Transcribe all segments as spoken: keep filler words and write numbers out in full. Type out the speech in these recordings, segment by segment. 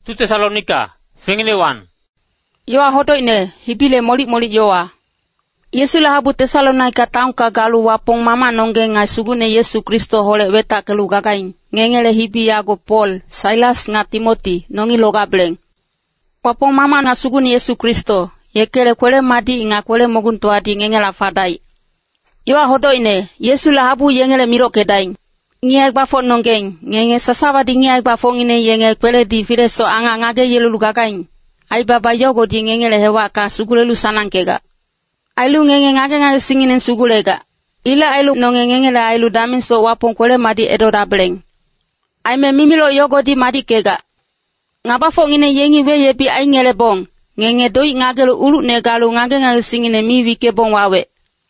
Tu Tesalonika, fingine wan. Yoa hodo ine, hibile molik-molik yoa. Yesu lahabu Tesalonika taungka galu wapong mama nongge ngai sugune Yesu Kristo hole weta kelu gagain. Ngengele hibi yago Paul, Silas nga Timothy, nongi loga bleng. Wapong mama na sugune Yesu Kristo, yekele kwele madi nga kwele mogunto adi ngengela fadai. Yoa hodo ine, Yesu lahabu yengele miro kedain. Ngiag bafo nongeng, ngenge sasawa di ngiag bafo ngine yenge kwele di fireso anga ngage yelulu gagain. Ai baba yogo di ngengele hewa ka sugulelu sanangkega. Ailu ngenge ngage ngage singinen sugulega. Ila ailu nonge ngengele ailu damin so wapong kwele madi edo rableng. Aime mimilo yogo di madi kega. Ngabafo ngine yengi weye bi ai ngele bong. Ngenge doi ngagelu ulu negalu ngage ngage singine mi wike bong wawe.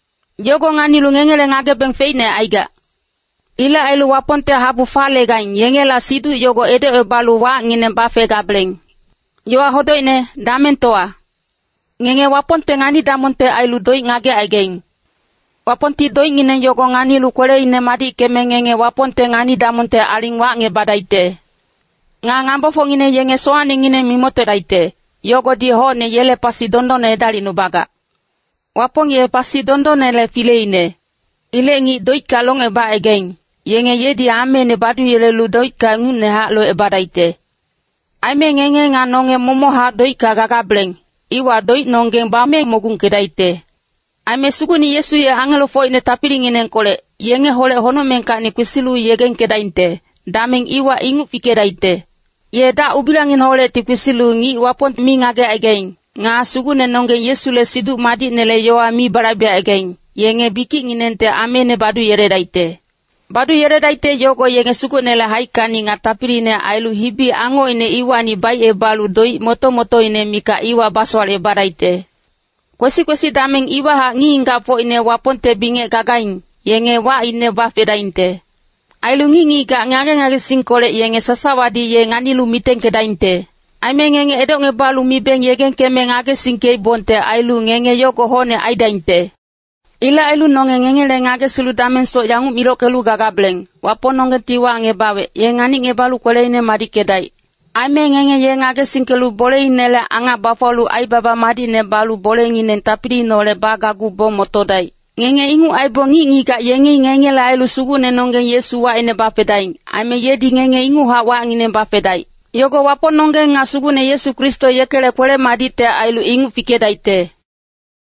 Yogo nganilu ngengele ngage beng feine aiga. Ila ailu waponte habu fale gain yengela sidu yogo ede ebalu wa ngine bafe gableng. Yoa hodo ine damen toa. Ngenge waponte ngani damonte ailu doi ngage aigein. Waponti doi ngine yogo ngani lu kwele ine madi keme ngenge waponte ngani damonte aling wa nge badaite. Nga ngambofo ngine yenge soane ngine mimote daite. Yogo di ho ne yele pasi dondo ne dali nubaga. Wapong ye pasi dondo ne le file ine. Ile ngi doi kalong eba aigein. Yenge ye di ame ne badu yele lu doi ka ngun ne ha lo eba daite. Aime ngenge nga nonge momo ha doi ka gaga bleng. Iwa doi nonge bame mogung kedaite. Aime suguni Yesu ye angelo fo ine tapiri nginen kole. Yenge hole hono menka ni kwisilu yegen kedainte. Dameng iwa ingu fikedaite. Ye da ubilangin hole ti kwisilu ngi wapon mi ngage agein. Nga sugune nonge Yesu le sidu madi nele yoa mi barabia agein. Yenge biki nginente ame ne badu yere daite. Badu yere daite yogo yenge sugune le haikani nga tapiri ne ailu hibi ango ine iwa ni bai e balu doi moto moto ine mika iwa baswal e baraite. Kwesi kwesi dameng iwa ha ngi nga po ine waponte binge gagain. Yenge wa ine bafedainte. Ailu ngi ngi ga ngage ngage singkole yenge sasawadi ye nganilu miteng kedainte. Aime ngenge edo nge balu mi beng yegen keme ngage singkei bonte ailu ngenge yogo hone aidainte. Ila ailu nonge ngenge le ngage silu damen so yangu miro kelu gagableng. Wapo nonge tiwa nge bawe ye ngani nge balu kwele ine madi kedai. Aime ngenge ye ngage singkelu bole ine le anga bafolu ai baba madi ne balu bole nginen tapiri no le bagagu bo motodai. Ngenge ingu aibo ngi ngi ka yenge ngenge la ailu sugu ne nonge Yesu wa ine bafedain. Aime ye di ngenge ingu ha wa ngine bafedai. Yogo wapo nonge nga sugu ne Yesu Kristo yekele kwele madi te ailu ingu fikedaite.